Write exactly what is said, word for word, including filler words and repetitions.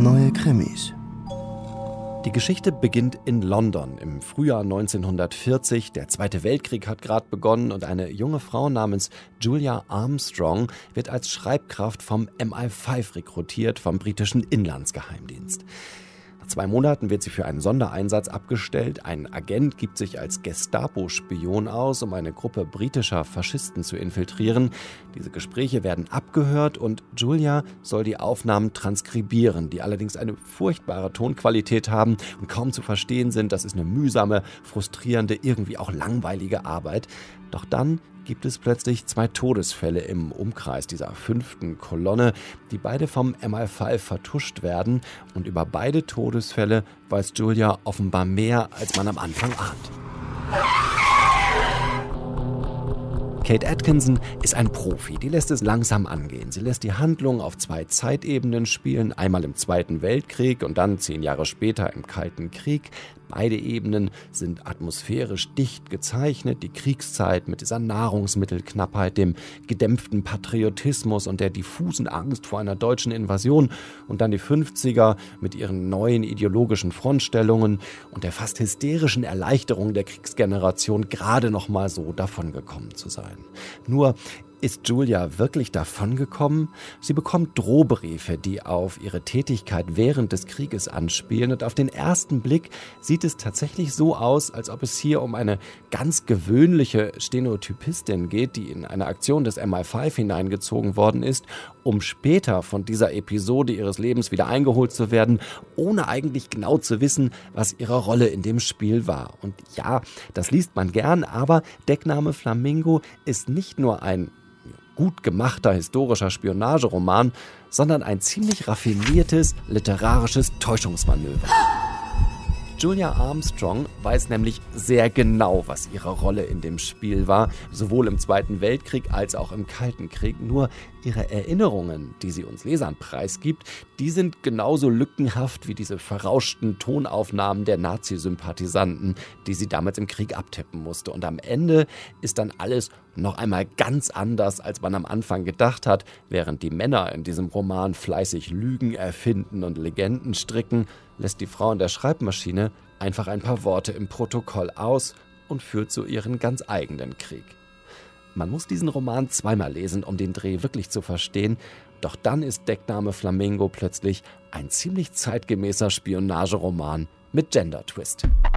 Neue Krimis. Die Geschichte beginnt in London im Frühjahr neunzehnhundertvierzig. Der Zweite Weltkrieg hat gerade begonnen und eine junge Frau namens Julia Armstrong wird als Schreibkraft vom M I fünf rekrutiert, vom britischen Inlandsgeheimdienst. Nach zwei Monaten wird sie für einen Sondereinsatz abgestellt. Ein Agent gibt sich als Gestapo-Spion aus, um eine Gruppe britischer Faschisten zu infiltrieren. Diese Gespräche werden abgehört und Julia soll die Aufnahmen transkribieren, die allerdings eine furchtbare Tonqualität haben und kaum zu verstehen sind. Das ist eine mühsame, frustrierende, irgendwie auch langweilige Arbeit. Doch dann gibt es plötzlich zwei Todesfälle im Umkreis dieser fünften Kolonne, die beide vom M I fünf vertuscht werden. Und über beide Todesfälle weiß Julia offenbar mehr, als man am Anfang ahnt. Kate Atkinson ist ein Profi, die lässt es langsam angehen. Sie lässt die Handlung auf zwei Zeitebenen spielen, einmal im Zweiten Weltkrieg und dann zehn Jahre später im Kalten Krieg. Beide Ebenen sind atmosphärisch dicht gezeichnet. Die Kriegszeit mit dieser Nahrungsmittelknappheit, dem gedämpften Patriotismus und der diffusen Angst vor einer deutschen Invasion. Und dann die fünfziger mit ihren neuen ideologischen Frontstellungen und der fast hysterischen Erleichterung der Kriegsgeneration, gerade noch mal so davongekommen zu sein. Nur ist Julia wirklich davongekommen? Sie bekommt Drohbriefe, die auf ihre Tätigkeit während des Krieges anspielen. Und auf den ersten Blick sieht es tatsächlich so aus, als ob es hier um eine ganz gewöhnliche Stenotypistin geht, die in eine Aktion des M I fünf hineingezogen worden ist, um später von dieser Episode ihres Lebens wieder eingeholt zu werden, ohne eigentlich genau zu wissen, was ihre Rolle in dem Spiel war. Und ja, das liest man gern, aber Deckname Flamingo ist nicht nur ein gut gemachter historischer Spionageroman, sondern ein ziemlich raffiniertes literarisches Täuschungsmanöver. Julia Armstrong weiß nämlich sehr genau, was ihre Rolle in dem Spiel war, sowohl im Zweiten Weltkrieg als auch im Kalten Krieg. Nur ihre Erinnerungen, die sie uns Lesern preisgibt, die sind genauso lückenhaft wie diese verrauschten Tonaufnahmen der Nazi-Sympathisanten, die sie damals im Krieg abtippen musste. Und am Ende ist dann alles noch einmal ganz anders, als man am Anfang gedacht hat. Während die Männer in diesem Roman fleißig Lügen erfinden und Legenden stricken, lässt die Frau in der Schreibmaschine einfach ein paar Worte im Protokoll aus und führt so ihren ganz eigenen Krieg. Man muss diesen Roman zweimal lesen, um den Dreh wirklich zu verstehen. Doch dann ist Deckname Flamingo plötzlich ein ziemlich zeitgemäßer Spionageroman mit Gender-Twist.